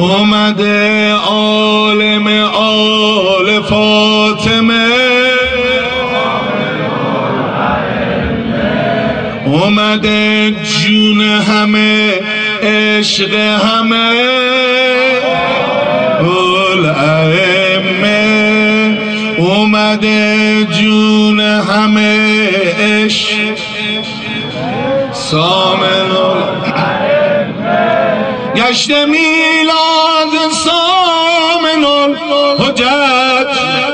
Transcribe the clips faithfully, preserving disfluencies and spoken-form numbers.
اومده عالم آل فاطمه، اومده جون همه عشق همه الائمه، اومده جون همه عشق سامن گشت میلاد سامن الحجت،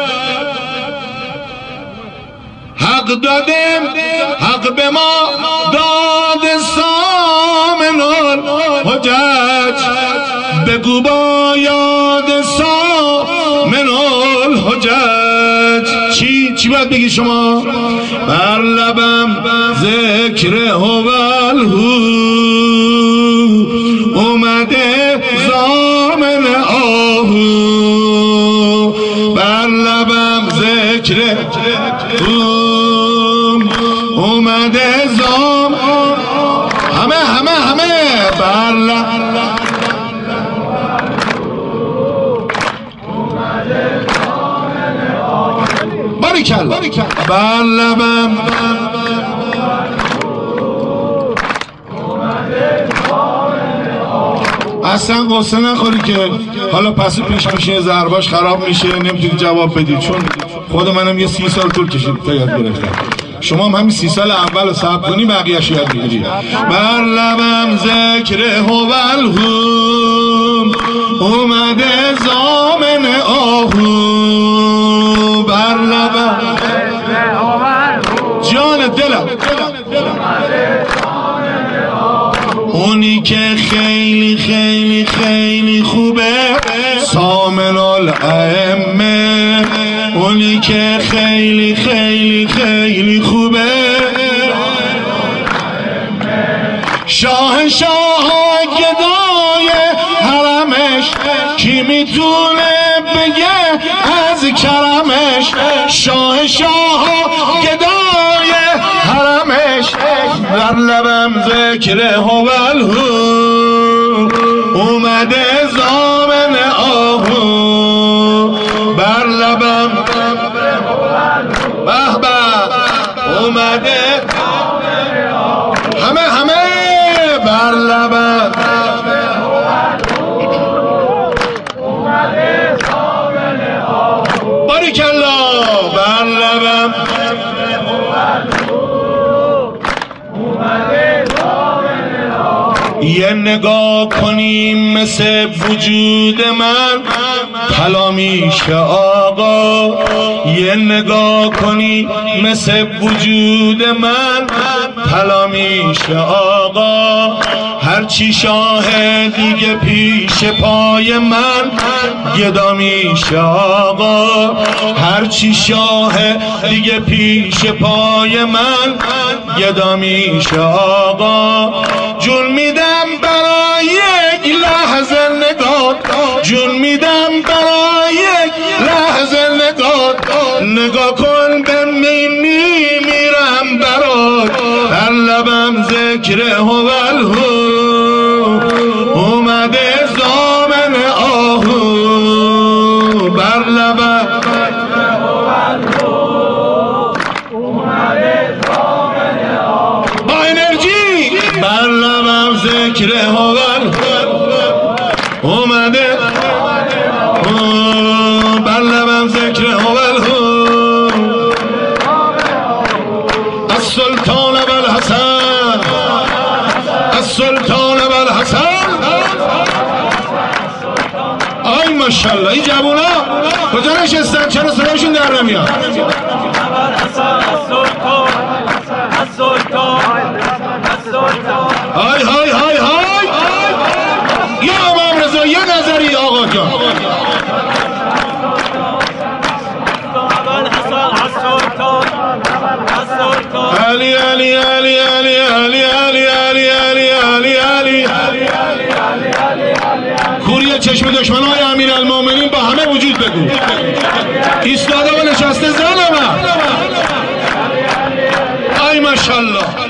حق دادم حق به ما داد سامن الحجت، بگو با یاد سامن الحجت چی چی باید بگی شما؟ بر لبم ذکر هوالهو، اومده زامن آهو، بر لبم ذکر اومده زام همه همه همه بر لبم باریکلا بر لبم اصلا قصه نخوری که حالا پس پیش میشه ضرباش خراب میشه نمیتونی جواب بدی، چون خود منم یه سی سال طول کشید تا یاد گرفتم. شما هم همین سی سال اول رو صبر کنی بقیه‌اش یاد میگیری. بر لبم ذکر هوالهو، اومده زامن آهو، بر لبم جان دلم اونی که خیلی خیلی خیلی خوبه سامن الائمه، اونی که خیلی خیلی خیلی خوبه شاه شاه گدای حرمش، کی میتونه بگه از کرمش؟ شاه شاه گدای حرمش، در لبم ذکر هوالهو، اومده زامن آهو، بر لبم به به اومده همه همه بر لبم باریکلا بر لبم یه نگاه کنیم مثل وجود من طلا میشه آقا، یه نگاه کنی مثل وجود من طلا میشه آقا، هرچی شاه دیگه پیش پای من گدا میشه آقا، هرچی شاه دیگه پیش پای من گدا میشه آقا، جون میدم برای یک لحظه نگاه، جون میدم برای یک لحظه نگاه، نگاه کن به می میرم برات، در لبم ذکر هوالهو، اومده زامن آهو، بر لبم با انرژی بر لبم ذکر هوالهو، اومده بر لبم ذکر هوالهو، السلطان ابوالحسن السلطان ابوالحسن. آی ماشاءالله این جوونا کجا نشستن؟ چرا صدایشون در نمیاد؟ های های های های یا امام رضا یه نظری آقا جان. علی علی علی علی علی علی علی علی علی علی کوری چشم دشمنای امیرالمومنین با همه وجود بگو، ایستاده و نشسته زن من. آی ماشاءالله.